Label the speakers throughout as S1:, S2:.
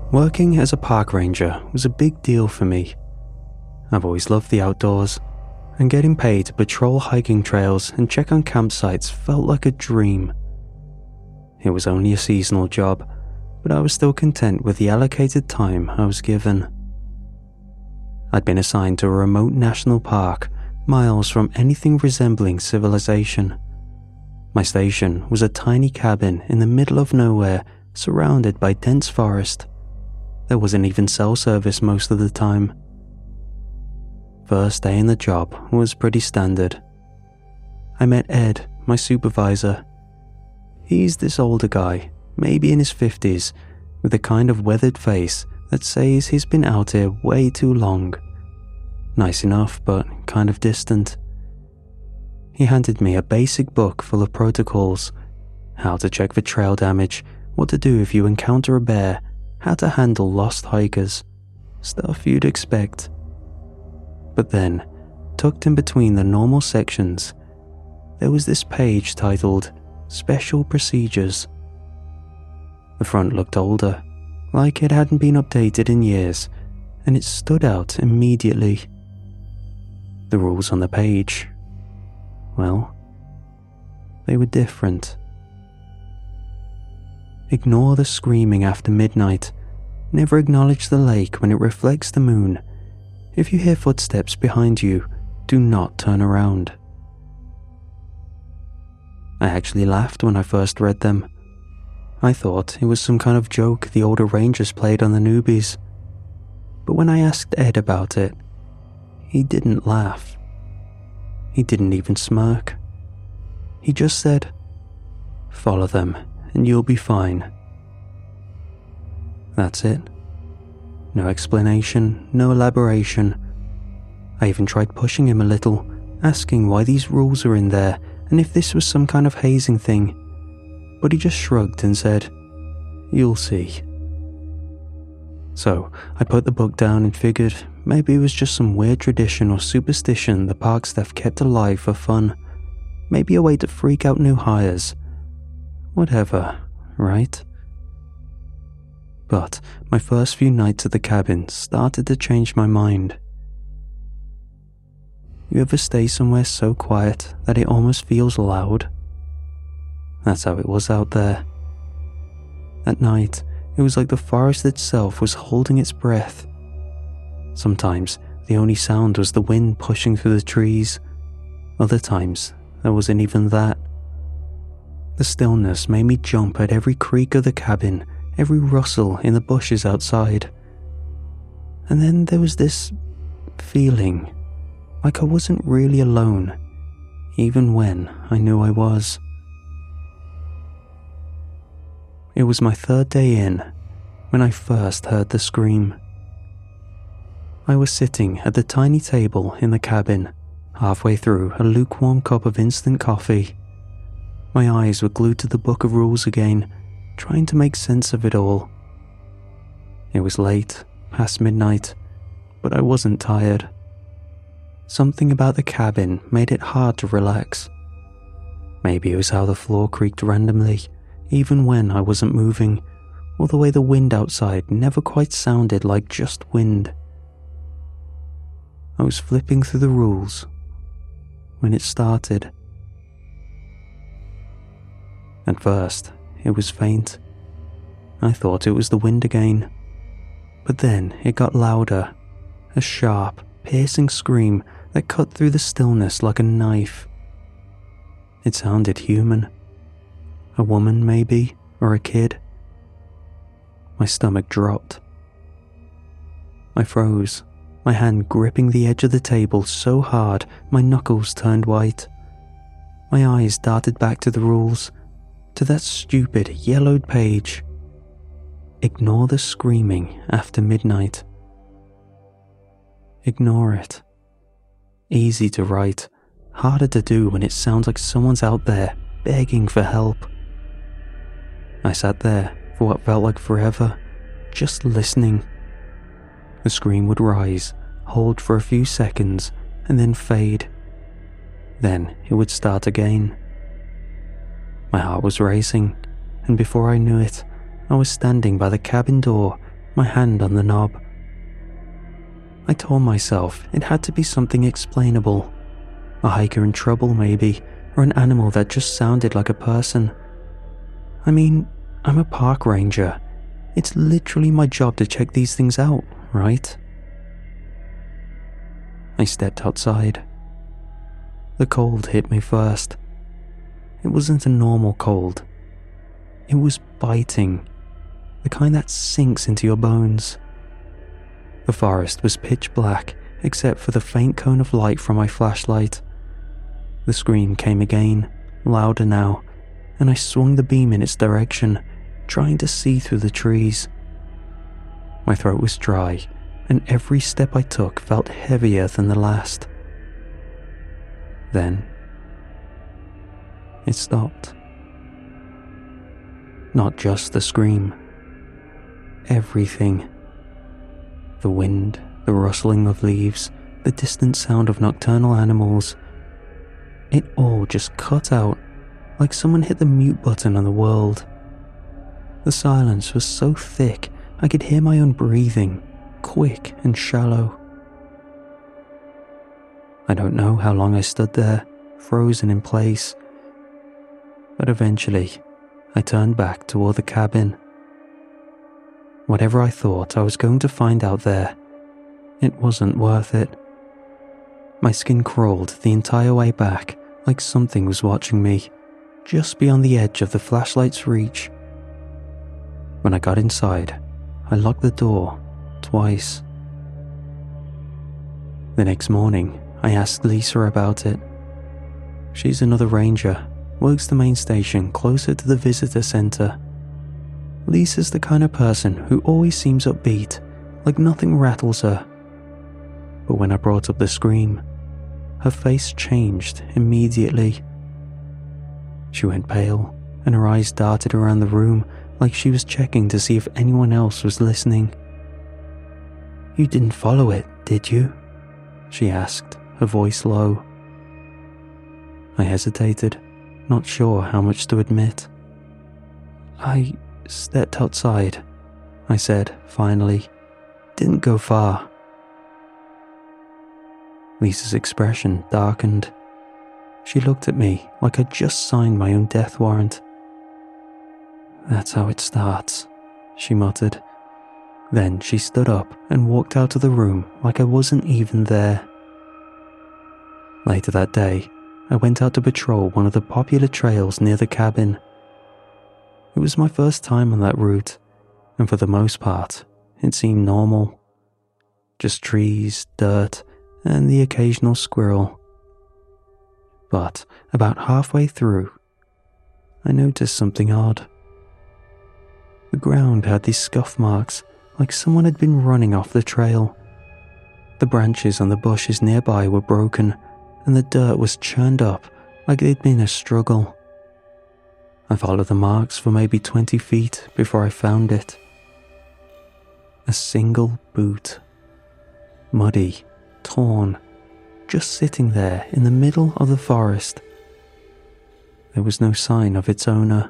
S1: Working as a park ranger was a big deal for me. I've always loved the outdoors, and getting paid to patrol hiking trails and check on campsites felt like a dream. It was only a seasonal job, but I was still content with the allocated time I was given. I'd been assigned to a remote national park, miles from anything resembling civilization. My station was a tiny cabin in the middle of nowhere, surrounded by dense forest. There wasn't even cell service most of the time. First day in the job was pretty standard. I met Ed, my supervisor. He's this older guy, maybe in his 50s, with the kind of weathered face that says he's been out here way too long. Nice enough, but kind of distant. He handed me a basic book full of protocols: how to check for trail damage, what to do if you encounter a bear, how to handle lost hikers, stuff you'd expect. But then, tucked in between the normal sections, there was this page titled Special Procedures. The front looked older, like it hadn't been updated in years, and it stood out immediately. The rules on the page, well, they were different. Ignore the screaming after midnight. Never acknowledge the lake when it reflects the moon. If you hear footsteps behind you, do not turn around. I actually laughed when I first read them. I thought it was some kind of joke the older rangers played on the newbies. But when I asked Ed about it, he didn't laugh. He didn't even smirk. He just said, "Follow them, and you'll be fine." That's it. No explanation, no elaboration. I even tried pushing him a little, asking why these rules are in there and if this was some kind of hazing thing. But he just shrugged and said, "You'll see." So I put the book down and figured maybe it was just some weird tradition or superstition the park staff kept alive for fun. Maybe a way to freak out new hires. Whatever, right? But my first few nights at the cabin started to change my mind. You ever stay somewhere so quiet that it almost feels loud? That's how it was out there. At night, it was like the forest itself was holding its breath. Sometimes, the only sound was the wind pushing through the trees. Other times, there wasn't even that. The stillness made me jump at every creak of the cabin, every rustle in the bushes outside. And then there was this feeling, like I wasn't really alone, even when I knew I was. It was my third day in, when I first heard the scream. I was sitting at the tiny table in the cabin, halfway through a lukewarm cup of instant coffee. My eyes were glued to the book of rules again, trying to make sense of it all. It was late, past midnight, but I wasn't tired. Something about the cabin made it hard to relax. Maybe it was how the floor creaked randomly, even when I wasn't moving, or the way the wind outside never quite sounded like just wind. I was flipping through the rules when it started. At first, it was faint. I thought it was the wind again. But then it got louder, a sharp, piercing scream that cut through the stillness like a knife. It sounded human. A woman, maybe, or a kid. My stomach dropped. I froze, my hand gripping the edge of the table so hard my knuckles turned white. My eyes darted back to the rules, to that stupid yellowed page. Ignore the screaming after midnight. Ignore it. Easy to write, harder to do when it sounds like someone's out there begging for help. I sat there for what felt like forever, just listening. The scream would rise, hold for a few seconds, and then fade. Then it would start again. My heart was racing, and before I knew it, I was standing by the cabin door, my hand on the knob. I told myself it had to be something explainable. A hiker in trouble, maybe, or an animal that just sounded like a person. I mean, I'm a park ranger. It's literally my job to check these things out, right? I stepped outside. The cold hit me first. It wasn't a normal cold. It was biting, the kind that sinks into your bones. The forest was pitch black, except for the faint cone of light from my flashlight. The scream came again, louder now, and I swung the beam in its direction, trying to see through the trees. My throat was dry, and every step I took felt heavier than the last. Then, it stopped. Not just the scream. Everything. The wind, the rustling of leaves, the distant sound of nocturnal animals. It all just cut out, like someone hit the mute button on the world. The silence was so thick I could hear my own breathing, quick and shallow. I don't know how long I stood there, frozen in place. But eventually, I turned back toward the cabin. Whatever I thought I was going to find out there, it wasn't worth it. My skin crawled the entire way back like something was watching me, just beyond the edge of the flashlight's reach. When I got inside, I locked the door twice. The next morning, I asked Lisa about it. She's another ranger, works the main station closer to the visitor center. Lisa's the kind of person who always seems upbeat, like nothing rattles her. But when I brought up the scream, her face changed immediately. She went pale, and her eyes darted around the room like she was checking to see if anyone else was listening. "You didn't follow it, did you?" she asked, her voice low. I hesitated, not sure how much to admit. "I stepped outside," I said, finally. "Didn't go far." Lisa's expression darkened. She looked at me like I'd just signed my own death warrant. "That's how it starts," she muttered. Then she stood up and walked out of the room like I wasn't even there. Later that day, I went out to patrol one of the popular trails near the cabin. It was my first time on that route, and for the most part, it seemed normal. Just trees, dirt, and the occasional squirrel. But about halfway through, I noticed something odd. The ground had these scuff marks, like someone had been running off the trail. The branches on the bushes nearby were broken, and the dirt was churned up like there'd been a struggle. I followed the marks for maybe 20 feet before I found it. A single boot. Muddy, torn, just sitting there in the middle of the forest. There was no sign of its owner.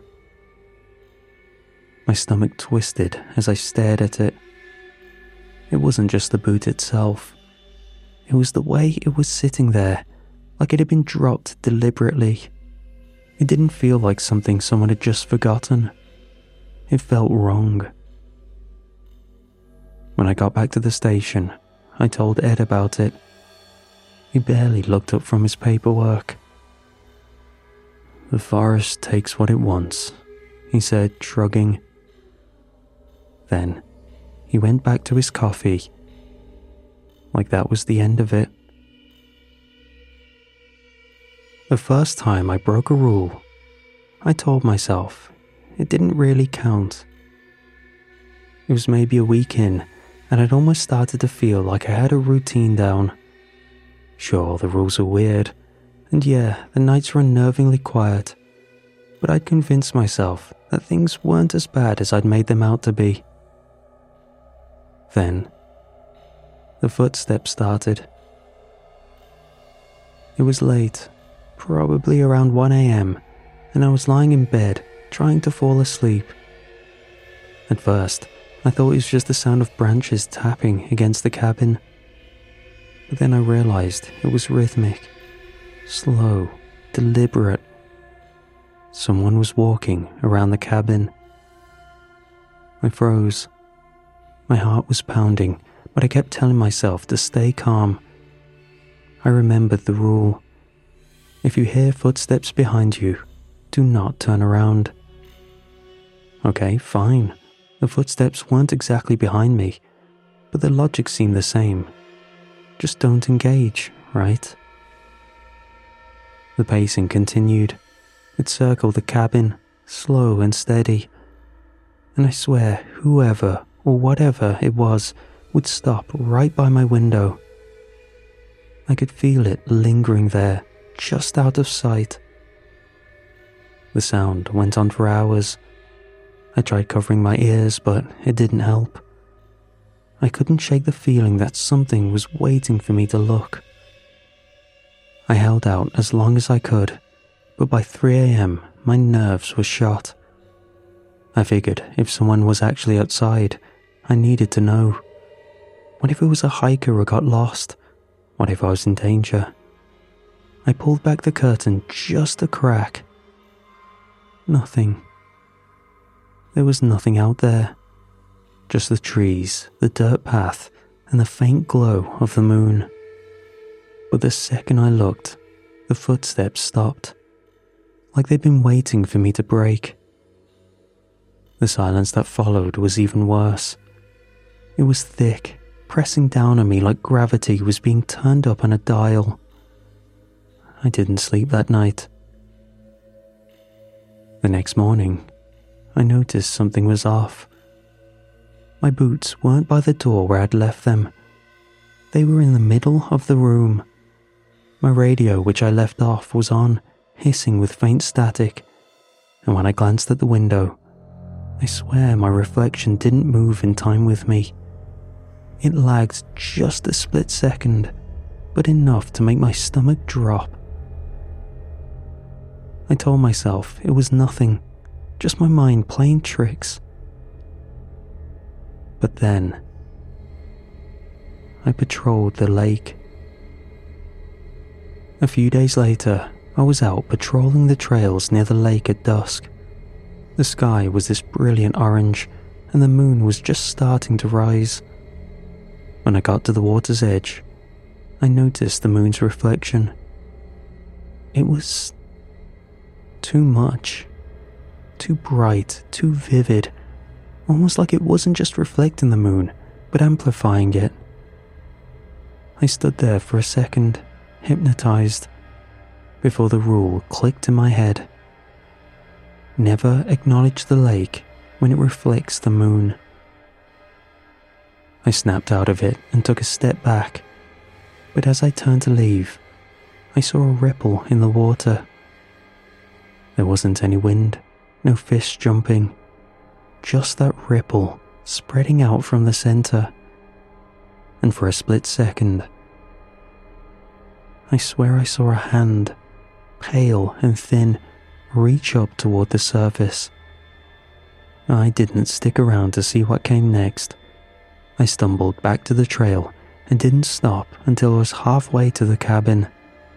S1: My stomach twisted as I stared at it. It wasn't just the boot itself. It was the way it was sitting there, like it had been dropped deliberately. It didn't feel like something someone had just forgotten. It felt wrong. When I got back to the station, I told Ed about it. He barely looked up from his paperwork. "The forest takes what it wants," he said, shrugging. Then, he went back to his coffee, like that was the end of it. The first time I broke a rule, I told myself it didn't really count. It was maybe a week in, and I'd almost started to feel like I had a routine down. Sure, the rules are weird, and yeah, the nights were unnervingly quiet, but I'd convinced myself that things weren't as bad as I'd made them out to be. Then, the footsteps started. It was late, probably around 1 a.m., and I was lying in bed trying to fall asleep. At first, I thought it was just the sound of branches tapping against the cabin. But then I realized it was rhythmic, slow, deliberate. Someone was walking around the cabin. I froze. My heart was pounding, but I kept telling myself to stay calm. I remembered the rule. If you hear footsteps behind you, do not turn around. Okay, fine. The footsteps weren't exactly behind me, but the logic seemed the same. Just don't engage, right? The pacing continued. It circled the cabin, slow and steady. And I swear, whoever or whatever it was would stop right by my window. I could feel it lingering there, just out of sight. The sound went on for hours. I tried covering my ears, but it didn't help. I couldn't shake the feeling that something was waiting for me to look. I held out as long as I could, but by 3 a.m. my nerves were shot. I figured if someone was actually outside, I needed to know. What if it was a hiker who got lost? What if I was in danger? I pulled back the curtain just a crack. Nothing. There was nothing out there. Just the trees, the dirt path, and the faint glow of the moon. But the second I looked, the footsteps stopped, like they'd been waiting for me to break. The silence that followed was even worse. It was thick, pressing down on me like gravity was being turned up on a dial. I didn't sleep that night. The next morning, I noticed something was off. My boots weren't by the door where I'd left them. They were in the middle of the room. My radio, which I left off, was on, hissing with faint static, and when I glanced at the window, I swear my reflection didn't move in time with me. It lagged just a split second, but enough to make my stomach drop. I told myself it was nothing, just my mind playing tricks. But then, I patrolled the lake. A few days later, I was out patrolling the trails near the lake at dusk. The sky was this brilliant orange, and the moon was just starting to rise. When I got to the water's edge, I noticed the moon's reflection. It was too much, too bright, too vivid, almost like it wasn't just reflecting the moon, but amplifying it. I stood there for a second, hypnotized, before the rule clicked in my head. Never acknowledge the lake when it reflects the moon. I snapped out of it and took a step back, but as I turned to leave, I saw a ripple in the water. There wasn't any wind, no fish jumping, just that ripple spreading out from the center. And for a split second, I swear I saw a hand, pale and thin, reach up toward the surface. I didn't stick around to see what came next. I stumbled back to the trail and didn't stop until I was halfway to the cabin.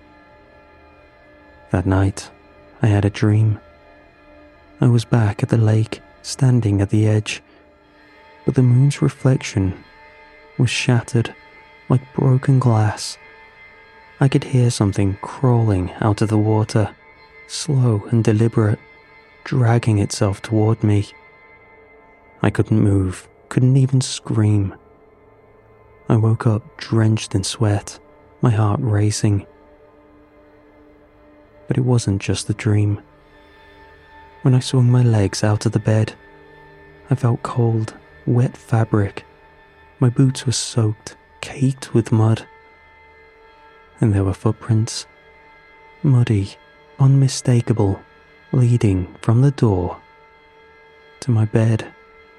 S1: That night, I had a dream. I was back at the lake, standing at the edge, but the moon's reflection was shattered like broken glass. I could hear something crawling out of the water, slow and deliberate, dragging itself toward me. I couldn't move, couldn't even scream. I woke up drenched in sweat, my heart racing. But it wasn't just a dream. When I swung my legs out of the bed, I felt cold, wet fabric. My boots were soaked, caked with mud. And there were footprints, muddy, unmistakable, leading from the door to my bed.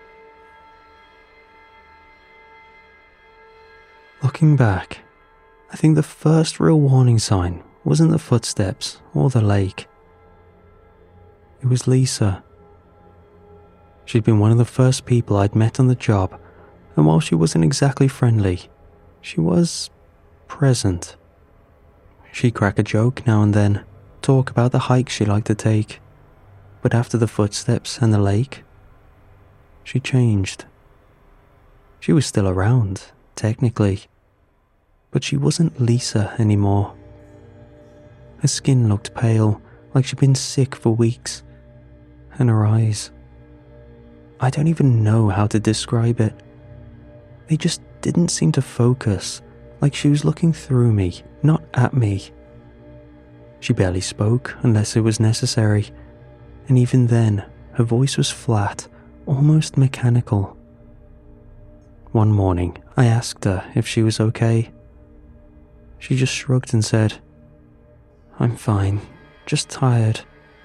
S1: Looking back, I think the first real warning sign wasn't the footsteps or the lake. It was Lisa. She'd been one of the first people I'd met on the job, and while she wasn't exactly friendly, she was present. She'd crack a joke now and then, talk about the hikes she liked to take, but after the footsteps and the lake, she changed. She was still around, technically, but she wasn't Lisa anymore. Her skin looked pale, like she'd been sick for weeks, and her eyes, I don't even know how to describe it. They just didn't seem to focus, like she was looking through me, not at me. She barely spoke unless it was necessary, and even then, her voice was flat, almost mechanical. One morning, I asked her if she was okay. She just shrugged and said, "I'm fine, just tired."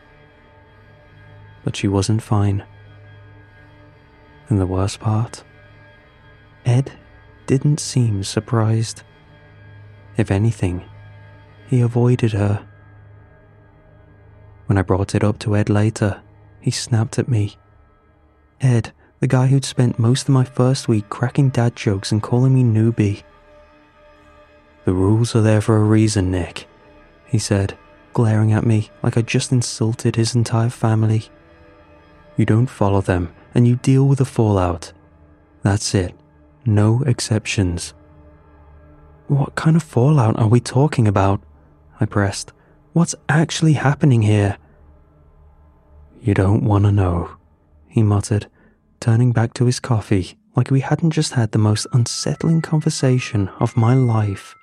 S1: But she wasn't fine. And the worst part? Ed didn't seem surprised. If anything, he avoided her. When I brought it up to Ed later, he snapped at me. Ed, the guy who'd spent most of my first week cracking dad jokes and calling me newbie. "The rules are there for a reason, Nick," he said, glaring at me like I'd just insulted his entire family. "You don't follow them, and you deal with the fallout. That's it. No exceptions." "What kind of fallout are we talking about?" I pressed. "What's actually happening here?" "You don't want to know," he muttered, turning back to his coffee like we hadn't just had the most unsettling conversation of my life.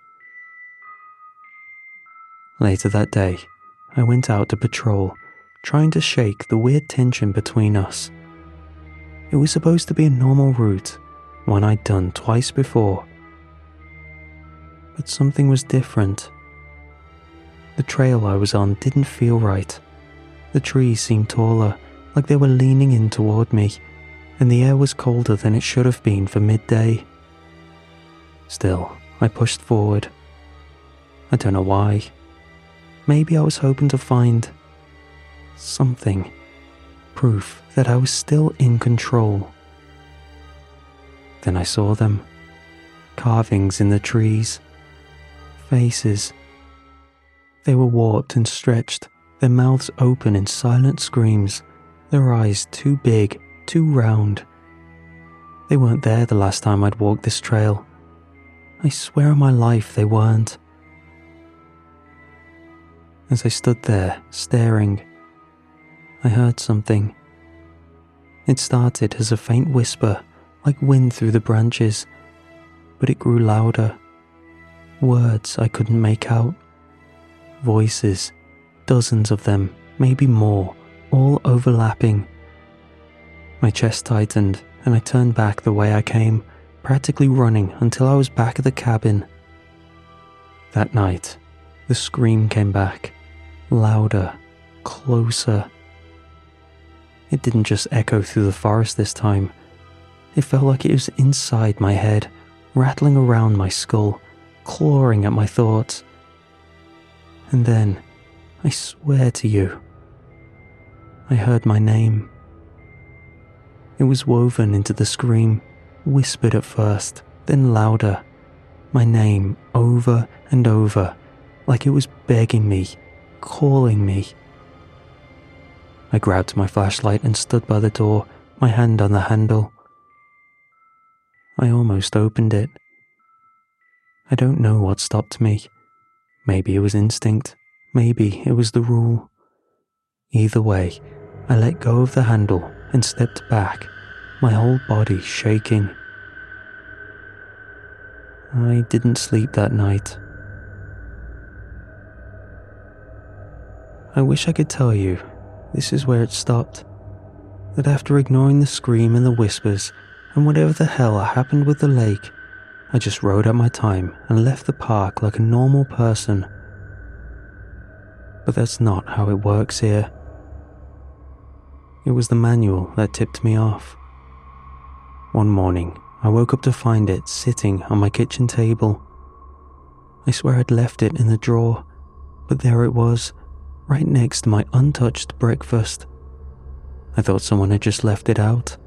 S1: Later that day, I went out to patrol, trying to shake the weird tension between us. It was supposed to be a normal route, one I'd done twice before. But something was different. The trail I was on didn't feel right. The trees seemed taller, like they were leaning in toward me, and the air was colder than it should have been for midday. Still, I pushed forward. I don't know why. Maybe I was hoping to find something, proof that I was still in control. Then I saw them. Carvings in the trees. Faces. They were warped and stretched, their mouths open in silent screams, their eyes too big, too round. They weren't there the last time I'd walked this trail. I swear on my life they weren't. As I stood there, staring, I heard something. It started as a faint whisper, like wind through the branches, but it grew louder. Words I couldn't make out. Voices, dozens of them, maybe more, all overlapping. My chest tightened, and I turned back the way I came, practically running until I was back at the cabin. That night, the scream came back, louder, closer. It didn't just echo through the forest this time. It felt like it was inside my head, rattling around my skull, clawing at my thoughts. And then, I swear to you, I heard my name. It was woven into the scream, whispered at first, then louder. My name over and over, like it was begging me, calling me. I grabbed my flashlight and stood by the door, my hand on the handle. I almost opened it. I don't know what stopped me. Maybe it was instinct. Maybe it was the rule. Either way, I let go of the handle and stepped back, my whole body shaking. I didn't sleep that night. I wish I could tell you this is where it stopped. That after ignoring the scream and the whispers and whatever the hell happened with the lake, I just rode out my time and left the park like a normal person. But that's not how it works here. It was the manual that tipped me off. One morning, I woke up to find it sitting on my kitchen table. I swear I'd left it in the drawer, but there it was, right next to my untouched breakfast. I thought someone had just left it out.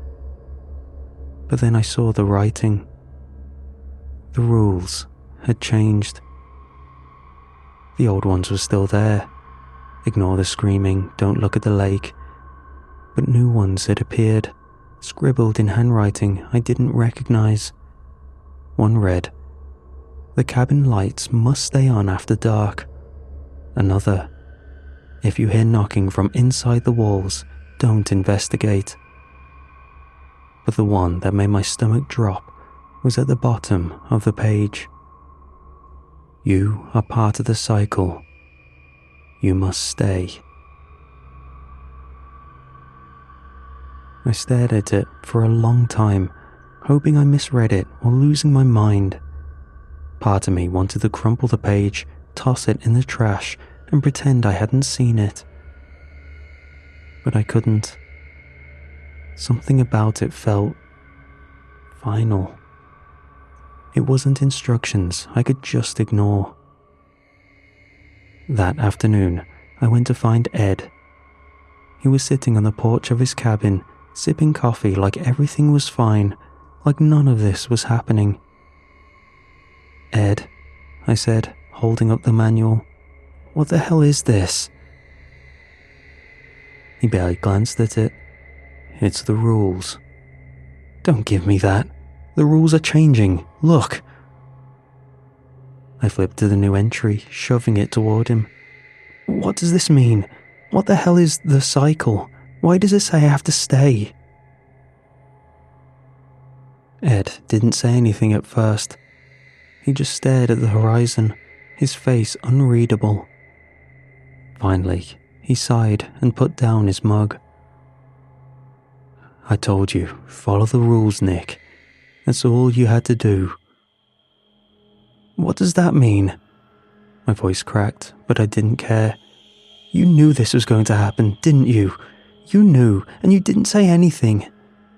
S1: But then I saw the writing. The rules had changed. The old ones were still there. Ignore the screaming, don't look at the lake. But new ones had appeared, scribbled in handwriting I didn't recognize. One read, "The cabin lights must stay on after dark." Another, "If you hear knocking from inside the walls, don't investigate." But the one that made my stomach drop was at the bottom of the page. "You are part of the cycle. You must stay." I stared at it for a long time, hoping I misread it or losing my mind. Part of me wanted to crumple the page, toss it in the trash, and pretend I hadn't seen it. But I couldn't. Something about it felt final. It wasn't instructions I could just ignore. That afternoon, I went to find Ed. He was sitting on the porch of his cabin, sipping coffee like everything was fine, like none of this was happening. "Ed," I said, holding up the manual, "what the hell is this?" He barely glanced at it. "It's the rules." "Don't give me that. The rules are changing. Look." I flipped to the new entry, shoving it toward him. "What does this mean? What the hell is the cycle? Why does it say I have to stay?" Ed didn't say anything at first. He just stared at the horizon, his face unreadable. Finally, he sighed and put down his mug. "I told you, follow the rules, Nick. That's all you had to do." "What does that mean?" My voice cracked, but I didn't care. "You knew this was going to happen, didn't you? You knew, and you didn't say anything."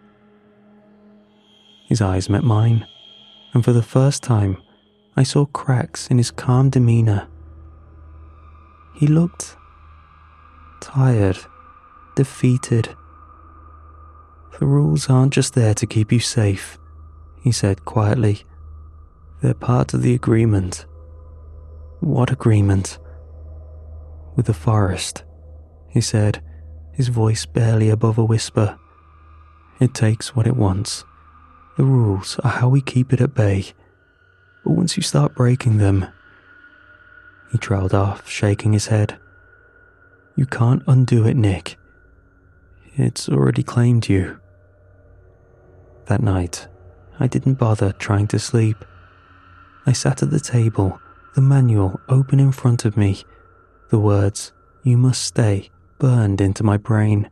S1: His eyes met mine, and for the first time, I saw cracks in his calm demeanor. He looked tired, defeated. "The rules aren't just there to keep you safe," he said quietly. "They're part of the agreement." "What agreement?" "With the forest," he said, his voice barely above a whisper. "It takes what it wants. The rules are how we keep it at bay. But once you start breaking them..." He trailed off, shaking his head. "You can't undo it, Nick. It's already claimed you." That night, I didn't bother trying to sleep. I sat at the table, the manual open in front of me. The words, "You must stay," burned into my brain.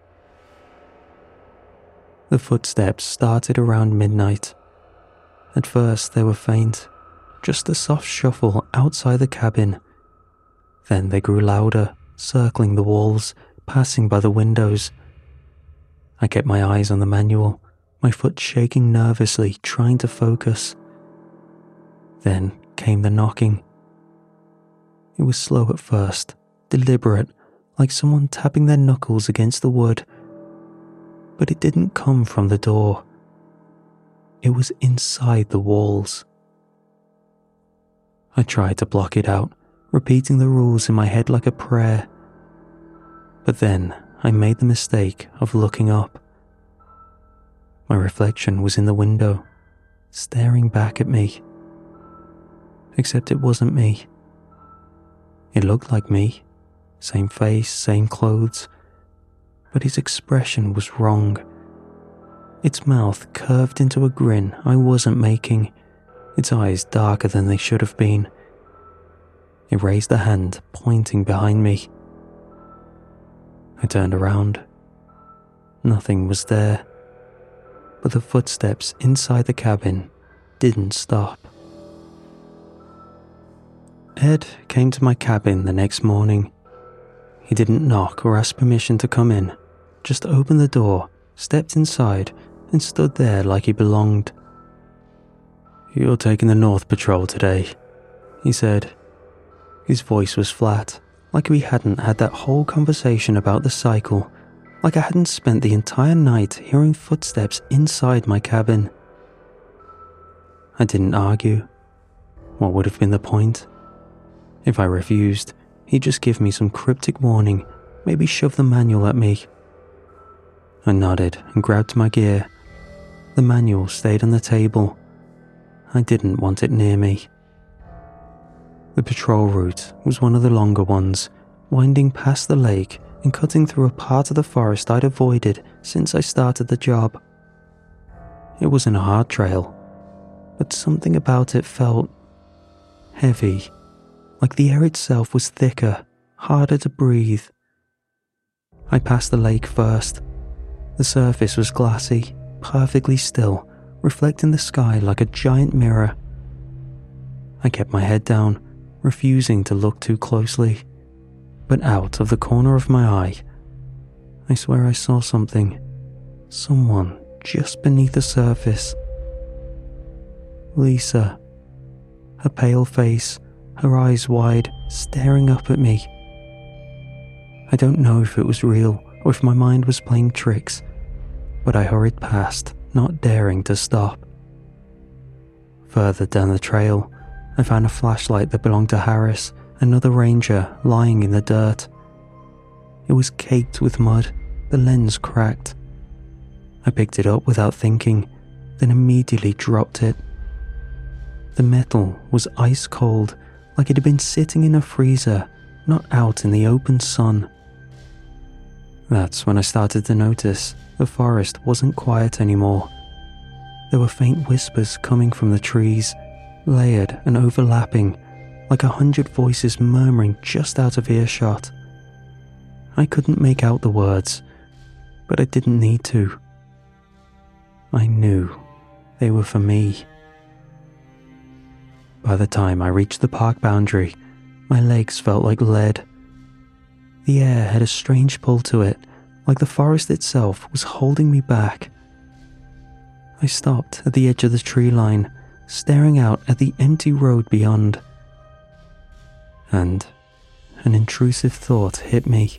S1: The footsteps started around midnight. At first they were faint, just a soft shuffle outside the cabin. Then they grew louder, circling the walls, passing by the windows. I kept my eyes on the manual, my foot shaking nervously, trying to focus. Then came the knocking. It was slow at first, deliberate, like someone tapping their knuckles against the wood. But it didn't come from the door. It was inside the walls. I tried to block it out, repeating the rules in my head like a prayer. But then I made the mistake of looking up. My reflection was in the window, staring back at me. Except it wasn't me. It looked like me, same face, same clothes, but his expression was wrong. Its mouth curved into a grin I wasn't making, its eyes darker than they should have been. It raised a hand, pointing behind me. I turned around. Nothing was there, but the footsteps inside the cabin didn't stop. Ed came to my cabin the next morning. He didn't knock or ask permission to come in, just opened the door, stepped inside, and stood there like he belonged. "You're taking the North Patrol today," he said. His voice was flat, like we hadn't had that whole conversation about the cycle, like I hadn't spent the entire night hearing footsteps inside my cabin. I didn't argue. What would have been the point? If I refused, he'd just give me some cryptic warning, maybe shove the manual at me. I nodded and grabbed my gear. The manual stayed on the table. I didn't want it near me. The patrol route was one of the longer ones, winding past the lake and cutting through a part of the forest I'd avoided since I started the job. It wasn't a hard trail, but something about it felt heavy, like the air itself was thicker, harder to breathe. I passed the lake first. The surface was glassy, perfectly still, reflecting the sky like a giant mirror. I kept my head down, refusing to look too closely, but out of the corner of my eye, I swear I saw something. Someone just beneath the surface. Lisa. Her pale face, her eyes wide, staring up at me. I don't know if it was real or if my mind was playing tricks, but I hurried past, not daring to stop. Further down the trail, I found a flashlight that belonged to Harris, another ranger lying in the dirt. It was caked with mud, the lens cracked. I picked it up without thinking, then immediately dropped it. The metal was ice cold, like it had been sitting in a freezer, not out in the open sun. That's when I started to notice the forest wasn't quiet anymore. There were faint whispers coming from the trees, layered and overlapping, like 100 voices murmuring just out of earshot. I couldn't make out the words, but I didn't need to. I knew they were for me. By the time I reached the park boundary, my legs felt like lead. The air had a strange pull to it, like the forest itself was holding me back. I stopped at the edge of the tree line, staring out at the empty road beyond. And an intrusive thought hit me.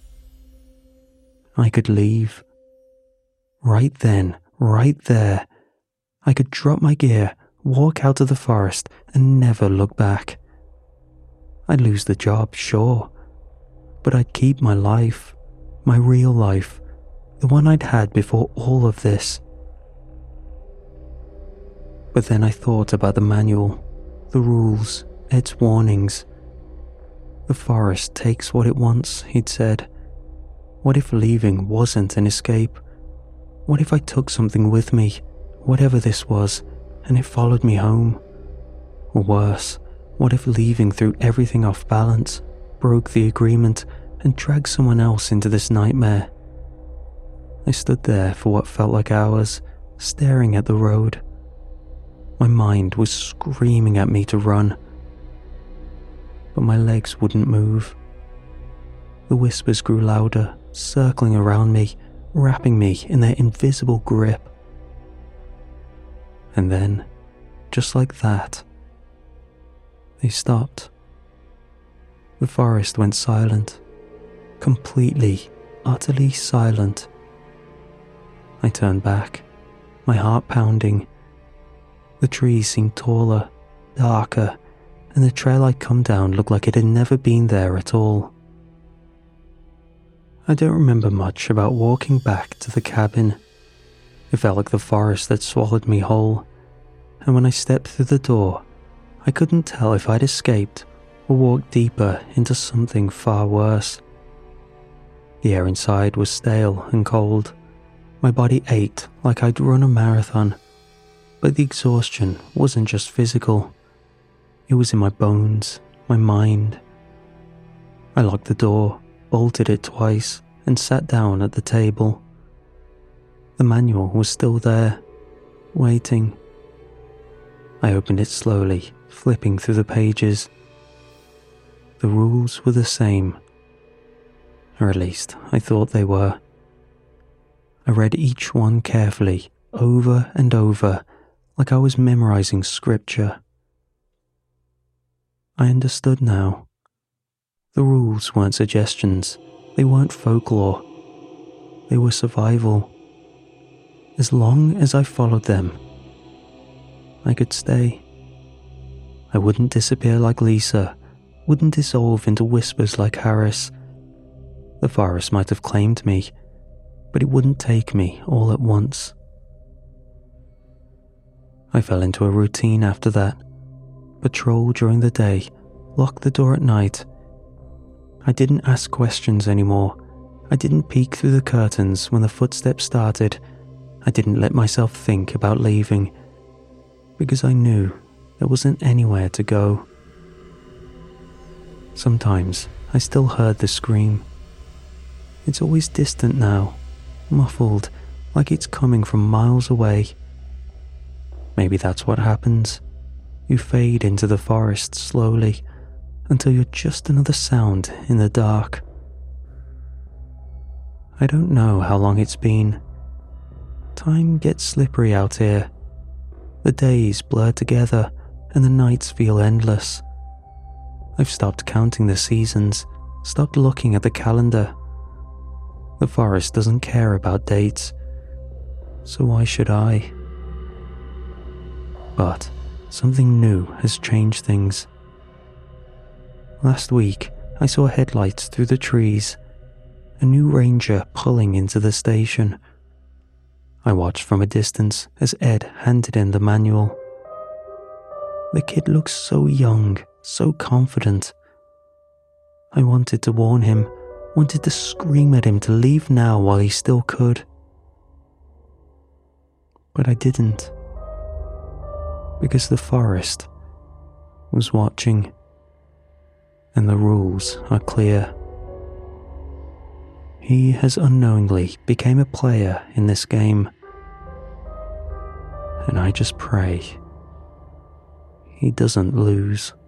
S1: I could leave. Right then, right there, I could drop my gear, walk out of the forest, and never look back. I'd lose the job, sure, but I'd keep my life, my real life, the one I'd had before all of this. But then I thought about the manual, the rules, Ed's warnings. The forest takes what it wants, he'd said. What if leaving wasn't an escape? What if I took something with me, whatever this was, and it followed me home? Or worse, what if leaving threw everything off balance, broke the agreement, and dragged someone else into this nightmare? I stood there for what felt like hours, staring at the road. My mind was screaming at me to run, but my legs wouldn't move. The whispers grew louder, circling around me, wrapping me in their invisible grip. And then, just like that, they stopped. The forest went silent, completely, utterly silent. I turned back, my heart pounding. The trees seemed taller, darker, and the trail I'd come down looked like it had never been there at all. I don't remember much about walking back to the cabin. It felt like the forest had swallowed me whole, and when I stepped through the door, I couldn't tell if I'd escaped or walked deeper into something far worse. The air inside was stale and cold. My body ached like I'd run a marathon, but the exhaustion wasn't just physical. It was in my bones, my mind. I locked the door, bolted it twice, and sat down at the table. The manual was still there, waiting. I opened it slowly, flipping through the pages. The rules were the same, or at least I thought they were. I read each one carefully, over and over, like I was memorizing scripture. I understood now. The rules weren't suggestions, they weren't folklore. they were survival. As long as I followed them, I could stay. I wouldn't disappear like Lisa, wouldn't dissolve into whispers like Harris. The forest might have claimed me, but it wouldn't take me all at once. I fell into a routine after that. Patrol during the day, lock the door at night. I didn't ask questions anymore. I didn't peek through the curtains when the footsteps started. I didn't let myself think about leaving, because I knew there wasn't anywhere to go. Sometimes I still heard the scream. It's always distant now, muffled, like it's coming from miles away. Maybe that's what happens. You fade into the forest slowly until you're just another sound in the dark. I don't know how long it's been. Time gets slippery out here. The days blur together and the nights feel endless. I've stopped counting the seasons, stopped looking at the calendar. The forest doesn't care about dates, so why should I? But something new has changed things. Last week, I saw headlights through the trees, a new ranger pulling into the station. I watched from a distance as Ed handed in the manual. The kid looks so young, so confident. I wanted to warn him, wanted to scream at him to leave now while he still could. But I didn't. Because the forest was watching, and the rules are clear. He has unknowingly become a player in this game, and I just pray he doesn't lose.